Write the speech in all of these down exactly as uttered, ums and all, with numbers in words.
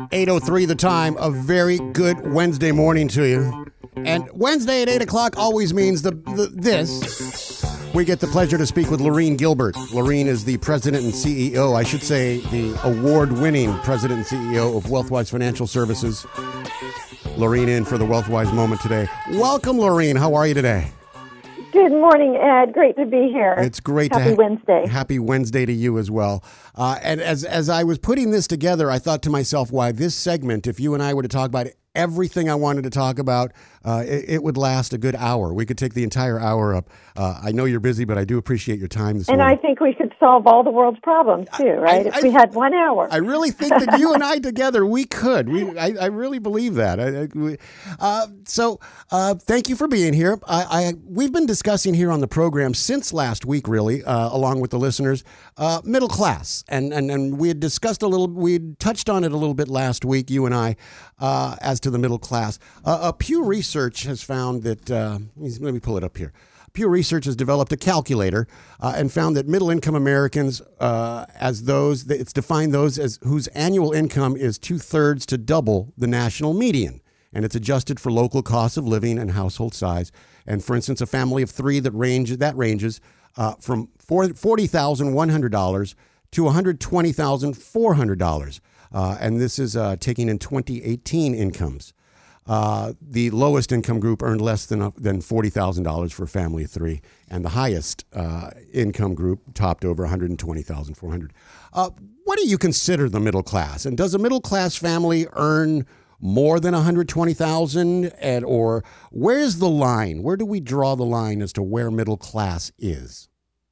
eight oh three the time. A very good Wednesday morning to you. And Wednesday at eight o'clock always means the, the this. We get the pleasure to speak with Laureen Gilbert. Laureen is the president and C E O, I should say the award-winning president and C E O of Wealthwise Financial Services. Laureen in for the Wealthwise moment today. Welcome, Laureen. How are you today? Good morning, Ed. Great to be here. It's great Happy to ha- Wednesday. Happy Wednesday to you as well. Uh, and as as I was putting this together, I thought to myself, why this segment, if you and I were to talk about everything I wanted to talk about, uh, it, it would last a good hour. We could take the entire hour up. Uh, I know you're busy, but I do appreciate your time this and morning. And I think we could solve all the world's problems, too, right? I, I, if we had one hour. I really think that you and I together, we could. We, I, I really believe that. I, I, we, uh, so uh, thank you for being here. I, I, we've been discussing here on the program since last week, really, uh, along with the listeners, uh, middle class. And, and, and we had discussed a little, we had touched on it a little bit last week, you and I, uh, as to the middle class. Uh, uh, Pew Research has found that, uh, let me pull it up here. Pew Research has developed a calculator uh, and found that middle-income Americans, uh, as those, it's defined those as whose annual income is two-thirds to double the national median. And it's adjusted for local costs of living and household size. And for instance, a family of three that range that ranges uh, from forty thousand one hundred dollars to one hundred twenty thousand four hundred dollars. Uh, and this is uh, taking in twenty eighteen incomes. Uh, the lowest income group earned less than than forty thousand dollars for a family of three, and the highest uh, income group topped over one hundred twenty thousand four hundred dollars. Uh, what do you consider the middle class? And does a middle class family earn more than one hundred twenty thousand dollars? And or where's the line? Where do we draw the line as to where middle class is?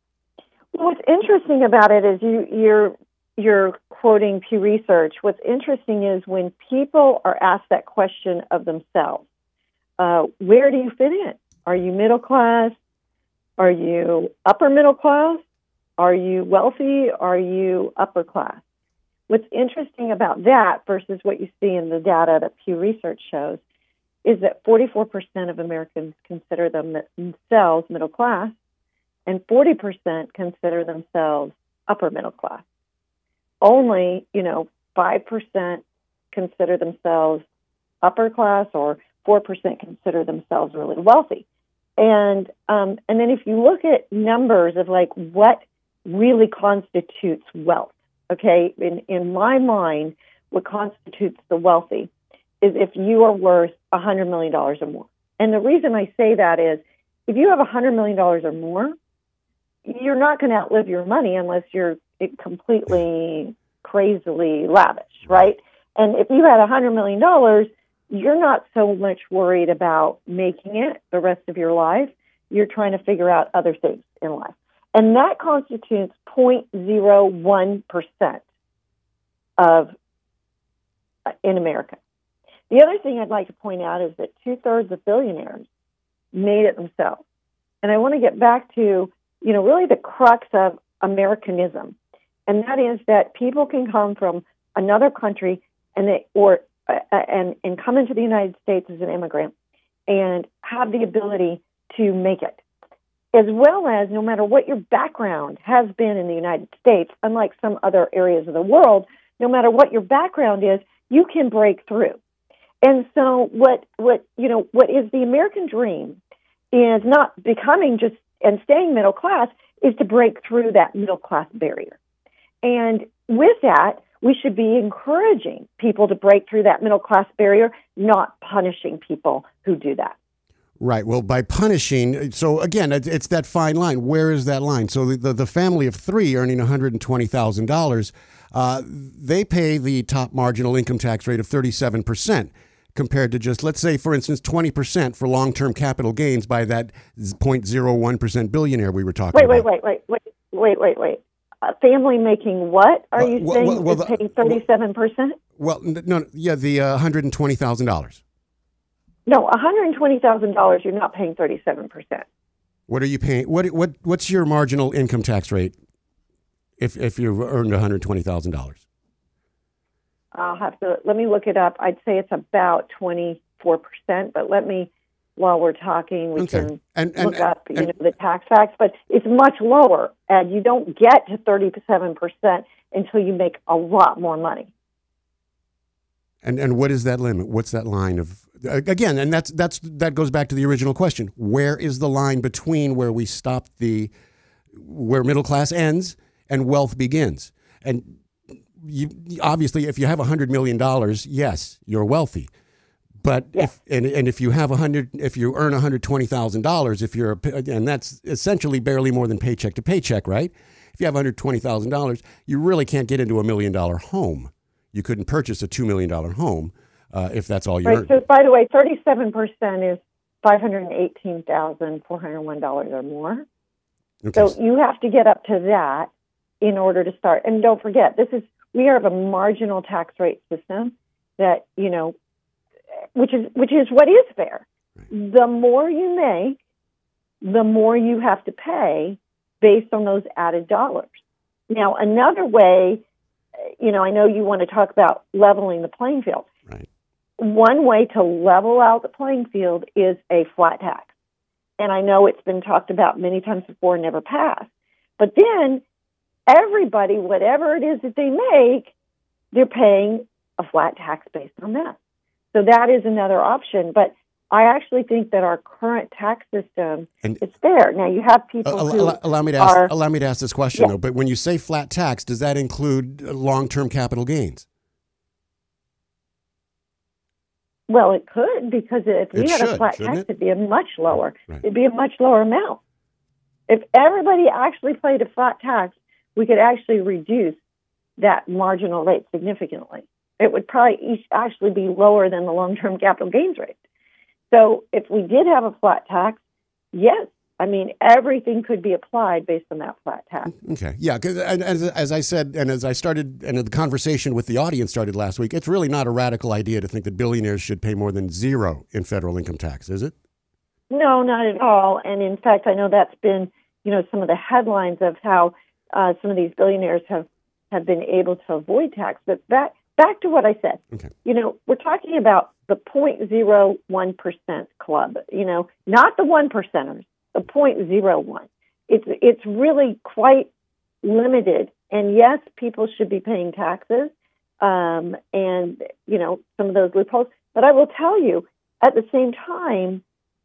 What's interesting about it is you you're you're quoting Pew Research. What's interesting is when people are asked that question of themselves, uh, where do you fit in? Are you middle class? Are you upper middle class? Are you wealthy? Are you upper class? What's interesting about that versus what you see in the data that Pew Research shows is that forty-four percent of Americans consider them themselves middle class and forty percent consider themselves upper middle class. Only, you know, five percent consider themselves upper class or four percent consider themselves really wealthy. And um, and then if you look at numbers of like what really constitutes wealth, okay, in, in my mind, what constitutes the wealthy is if you are worth one hundred million dollars or more. And the reason I say that is if you have one hundred million dollars or more, you're not going to outlive your money unless you're completely crazily lavish, right? And if you had one hundred million dollars, you're not so much worried about making it the rest of your life. You're trying to figure out other things in life. And that constitutes zero point zero one percent of uh, in America. The other thing I'd like to point out is that two-thirds of billionaires made it themselves. And I want to get back to, you know, really the crux of Americanism. And that is that people can come from another country and they or uh, and and come into the United States as an immigrant and have the ability to make it, as well as no matter what your background has been in the United States, unlike some other areas of the world, no matter what your background is, you can break through. And so what what you know what is the American dream is not becoming just and staying middle class, is to break through that middle class barrier. And with that, we should be encouraging people to break through that middle class barrier, not punishing people who do that. Right. Well, by punishing, so again, it's, it's that fine line. Where is that line? So the, the, the family of three earning one hundred twenty thousand dollars, uh, they pay the top marginal income tax rate of thirty-seven percent compared to just, let's say, for instance, twenty percent for long-term capital gains by that zero point zero one percent billionaire we were talking wait, about. Wait, wait, wait, wait, wait, wait, wait. A family making what are you well, saying well, well, is paying thirty-seven percent? Well, no, yeah, the uh, one hundred twenty thousand dollars. No, one hundred twenty thousand dollars, you're not paying thirty-seven percent. What are you paying? What what What's your marginal income tax rate if if you've earned one hundred twenty thousand dollars? I'll have to, let me look it up. I'd say it's about twenty-four percent, but let me, while we're talking, we okay. can and, and, look up and, you know, the tax facts, but it's much lower, and you don't get to thirty-seven percent until you make a lot more money. And and what is that limit? What's that line of again? And that's that's that goes back to the original question. Where is the line between where we stop the where middle class ends and wealth begins? And you obviously, if you have a hundred million dollars, yes, you're wealthy. But yeah. if and, and if you have a hundred, if you earn one hundred twenty thousand dollars, if you're a, and that's essentially barely more than paycheck to paycheck, right? If you have one hundred twenty thousand dollars, you really can't get into a million dollar home. You couldn't purchase a two million dollar home uh, if that's all you right. earn. So, by the way, thirty-seven percent is five hundred eighteen thousand four hundred one dollars or more. Okay. So you have to get up to that in order to start. And don't forget, this is we have a marginal tax rate system that you know, which is which is what is fair. Right. The more you make, the more you have to pay based on those added dollars. Now, another way. You know, I know you want to talk about leveling the playing field. Right. One way to level out the playing field is a flat tax. And I know it's been talked about many times before and never passed. But then everybody, whatever it is that they make, they're paying a flat tax based on that. So that is another option. But I actually think that our current tax system and, is fair. Now, you have people uh, who allow, allow me to ask, are... Allow me to ask this question, yeah. though. But when you say flat tax, does that include long-term capital gains? Well, it could, because if we it had should, a flat tax, it? it'd be a much lower. Right. It'd be a much lower amount. If everybody actually paid a flat tax, we could actually reduce that marginal rate significantly. It would probably actually be lower than the long-term capital gains rate. So if we did have a flat tax, yes, I mean, everything could be applied based on that flat tax. Okay. Yeah. Because as, as I said, and as I started, and the conversation with the audience started last week, it's really not a radical idea to think that billionaires should pay more than zero in federal income tax, is it? No, not at all. And in fact, I know that's been, you know, some of the headlines of how uh, some of these billionaires have, have been able to avoid tax. But back, back to what I said, okay. You know, we're talking about the zero point zero one percent club, you know, not the one percenters. The zero point zero one. It's it's really quite limited. And yes, people should be paying taxes um, and, you know, some of those loopholes. But I will tell you, at the same time,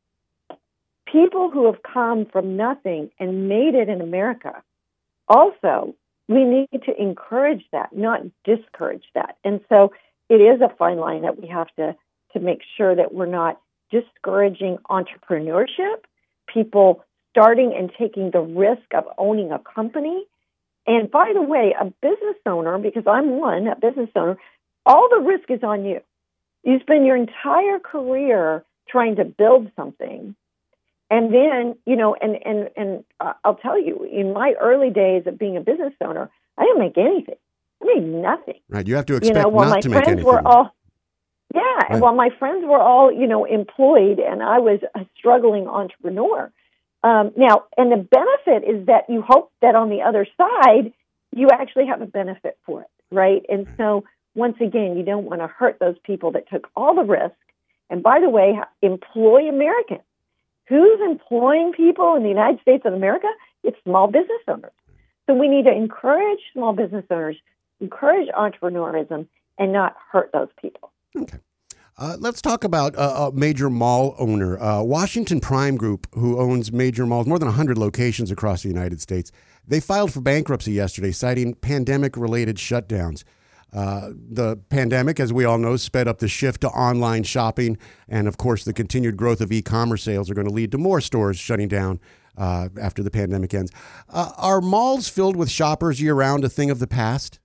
people who have come from nothing and made it in America, also, we need to encourage that, not discourage that. And so it is a fine line that we have to, to make sure that we're not discouraging entrepreneurship, people starting and taking the risk of owning a company. And by the way, a business owner, because I'm one, a business owner, all the risk is on you. You spend your entire career trying to build something. And then, you know, and, and, and uh, I'll tell you, in my early days of being a business owner, I didn't make anything. I made nothing. Right. You have to expect you know, while not my to make friends anything. Were all, yeah. Right. And while my friends were all, you know, employed and I was a struggling entrepreneur. Um, now, and the benefit is that you hope that on the other side, you actually have a benefit for it. Right. And so once again, you don't want to hurt those people that took all the risk. And by the way, employ Americans. Who's employing people in the United States of America? It's small business owners. So we need to encourage small business owners, encourage entrepreneurism, and not hurt those people. Okay. Uh, let's talk about uh, a major mall owner, uh, Washington Prime Group, who owns major malls, more than one hundred locations across the United States. They filed for bankruptcy yesterday, citing pandemic-related shutdowns. Uh, the pandemic, as we all know, sped up the shift to online shopping. And, of course, the continued growth of e-commerce sales are going to lead to more stores shutting down uh, after the pandemic ends. Uh, are malls filled with shoppers year-round a thing of the past?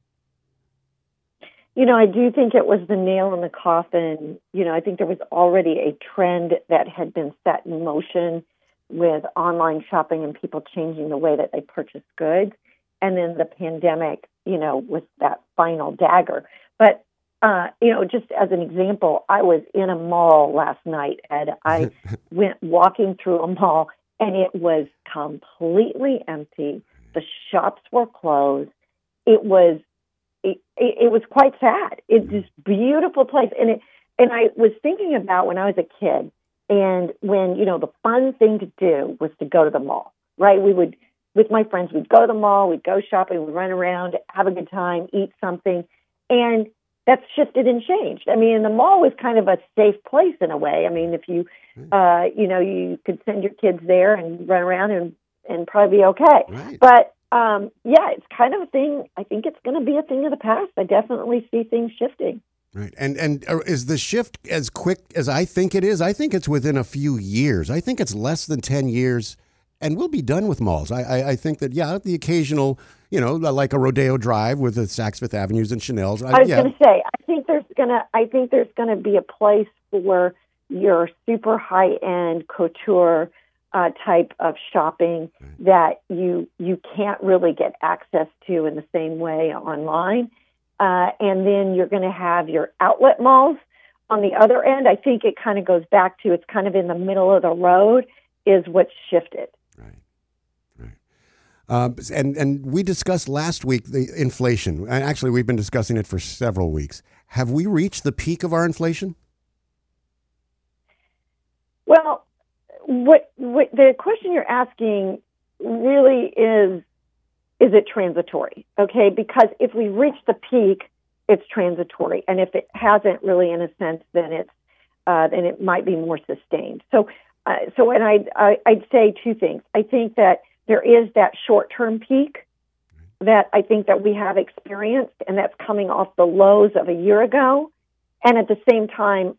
You know, I do think it was the nail in the coffin. You know, I think there was already a trend that had been set in motion with online shopping and people changing the way that they purchase goods. And then the pandemic, you know, was that final dagger. But, uh, you know, just as an example, I was in a mall last night, Ed. I went walking through a mall, and it was completely empty. The shops were closed. It was it, it, it was quite sad. It's this beautiful place. And, it, and I was thinking about when I was a kid, and when, you know, the fun thing to do was to go to the mall, right? We would... With my friends, we'd go to the mall, we'd go shopping, we'd run around, have a good time, eat something. And that's shifted and changed. I mean, the mall is kind of a safe place in a way. I mean, if you, uh, you know, you could send your kids there and run around and, and probably be okay. Right. But, um, yeah, it's kind of a thing. I think it's going to be a thing of the past. I definitely see things shifting. Right. And and is the shift as quick as I think it is? I think it's within a few years. I think it's less than ten years, and we'll be done with malls. I, I, I think that, yeah, the occasional, you know, like a Rodeo Drive with the Saks Fifth Avenues and Chanel's. I, I was yeah. going to say, I think there's going to, I think there's going to be a place for your super high-end couture uh, type of shopping Right. that you you can't really get access to in the same way online. Uh, and then you're going to have your outlet malls on the other end. I think it kind of goes back to, it's kind of in the middle of the road is what's shifted. Right, right. Um, and and we discussed last week the inflation. And actually, we've been discussing it for several weeks. Have we reached the peak of our inflation? Well, what, what the question you're asking really is, is it transitory? Okay, because if we reach the peak, it's transitory, and if it hasn't really, in a sense, then it's uh, then it might be more sustained. So, uh, so, and I'd I, I'd say two things. I think that there is that short-term peak that I think that we have experienced, and that's coming off the lows of a year ago. And at the same time,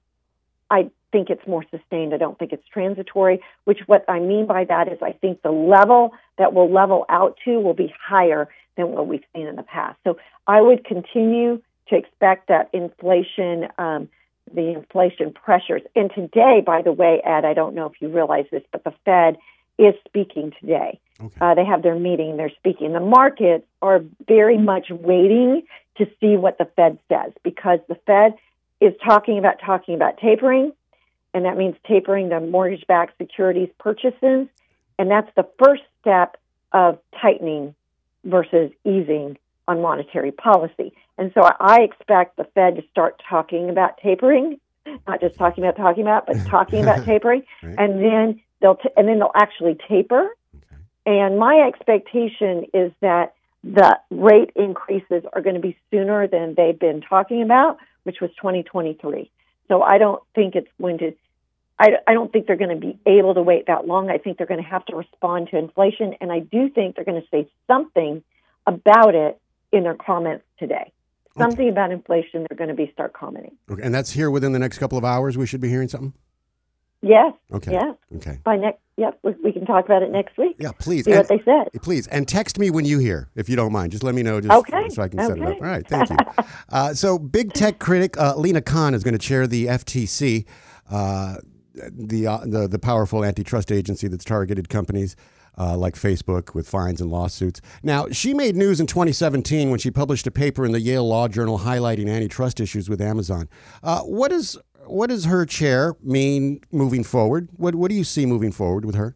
I think it's more sustained. I don't think it's transitory, which what I mean by that is I think the level that will level out to will be higher than what we've seen in the past. So I would continue to expect that inflation, um, the inflation pressures. And today, by the way, Ed, I don't know if you realize this, but the Fed is speaking today. Okay. Uh, they have their meeting, they're speaking. The markets are very much waiting to see what the Fed says, because the Fed is talking about talking about tapering, and that means tapering the mortgage-backed securities purchases, and that's the first step of tightening versus easing on monetary policy. And so I expect the Fed to start talking about tapering, not just talking about talking about, but talking about tapering, Right. and then they'll t- and then they'll actually taper. Okay. And my expectation is that the rate increases are going to be sooner than they've been talking about, which was twenty twenty-three. So I don't think it's going to, I, I don't think they're going to be able to wait that long. I think they're going to have to respond to inflation. And I do think they're going to say something about it in their comments today. Something okay. about inflation they're going to be start commenting. Okay. And that's here within the next couple of hours we should be hearing something? Yes. Okay. Yes. Okay. By next, yep, we, we can talk about it next week. Yeah, please. See and, what they said. Please. And text me when you hear, if you don't mind. Just let me know just okay. so I can okay. set it up. All right. Thank you. uh, so big tech critic uh, Lina Khan is going to chair the F T C, uh, the, uh, the the powerful antitrust agency that's targeted companies uh, like Facebook with fines and lawsuits. Now, she made news in twenty seventeen when she published a paper in the Yale Law Journal highlighting antitrust issues with Amazon. Uh, what is what does her chair mean moving forward? What what do you see moving forward with her?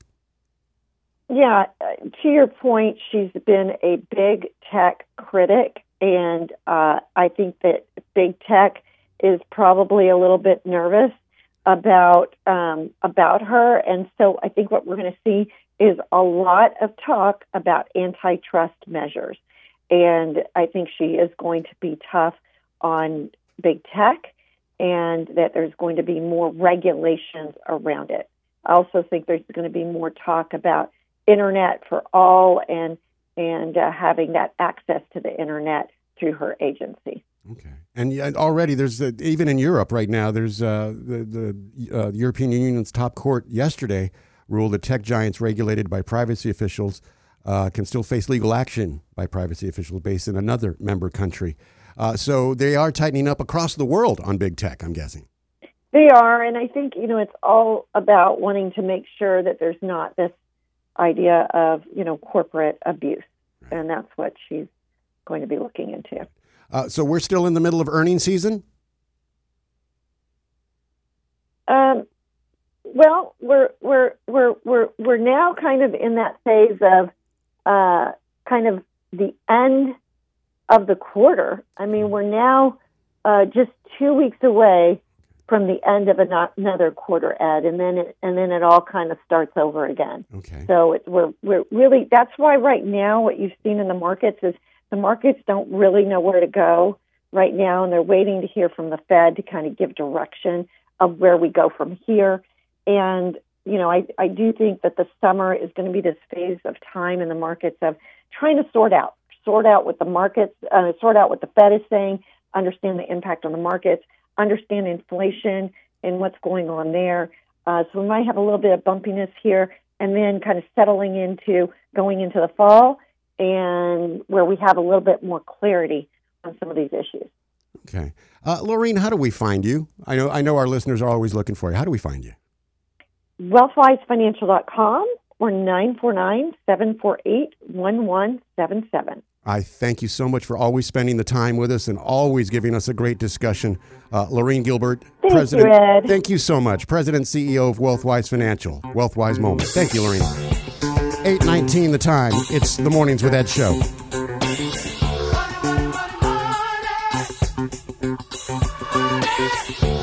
Yeah, uh, to your point, she's been a big tech critic, and uh, I think that big tech is probably a little bit nervous about um, about her, and so I think what we're going to see is a lot of talk about antitrust measures, and I think she is going to be tough on big tech, and that there's going to be more regulations around it. I also think there's going to be more talk about internet for all and and uh, having that access to the internet through her agency. Okay, and yeah, already there's uh, even in Europe right now. There's uh, the the uh, European Union's top court yesterday ruled that tech giants regulated by privacy officials uh, can still face legal action by privacy officials based in another member country. Uh, so they are tightening up across the world on big tech, I'm guessing. They are, and I think you know it's all about wanting to make sure that there's not this idea of, you know, corporate abuse. Right. And that's what she's going to be looking into. Uh, so we're still in the middle of earnings season? Um, well, we're we're we're we're we're now kind of in that phase of uh, kind of the end of the quarter. I mean, we're now uh, just two weeks away from the end of another quarter, Ed, and then it, and then it all kind of starts over again. Okay. So it, we're we're really that's why right now what you've seen in the markets is the markets don't really know where to go right now, and they're waiting to hear from the Fed to kind of give direction of where we go from here. And, you know, I, I do think that the summer is going to be this phase of time in the markets of trying to sort out, sort out what the markets, uh, sort out what the Fed is saying, understand the impact on the markets, understand inflation and what's going on there. Uh, so we might have a little bit of bumpiness here, and then kind of settling into going into the fall, and where we have a little bit more clarity on some of these issues. Okay. Uh, Laureen, how do we find you? I know I know our listeners are always looking for you. How do we find you? wealth wise financial dot com or nine four nine, seven four eight, one one seven seven. I thank you so much for always spending the time with us and always giving us a great discussion. Uh, Laureen Gilbert, thank President. You, Ed. Thank you so much. President and C E O of WealthWise Financial. WealthWise Moment. Thank you, Laureen. eight nineteen the time. It's the Mornings with Ed show. Money, money, money.